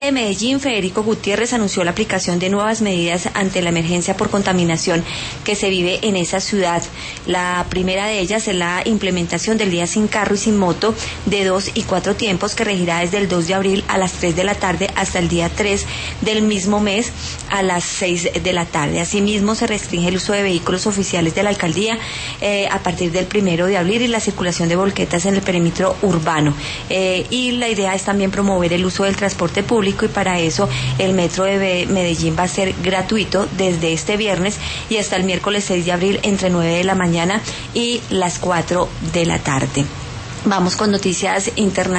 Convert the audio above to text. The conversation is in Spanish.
De Medellín, Federico Gutiérrez, anunció la aplicación de nuevas medidas ante la emergencia por contaminación que se vive en esa ciudad. La primera de ellas es la implementación del día sin carro y sin moto de 2 y 4 tiempos, que regirá desde el 2 de abril a las 3 de la tarde hasta el día 3 del mismo mes a las 6 de la tarde. Asimismo, se restringe el uso de vehículos oficiales de la alcaldía a partir del 1 de abril y la circulación de volquetas en el perímetro urbano. Y la idea es también promover el uso del transporte público, y para eso el metro de Medellín va a ser gratuito desde este viernes y hasta el miércoles 6 de abril entre 9 de la mañana y las 4 de la tarde. Vamos con noticias internacionales.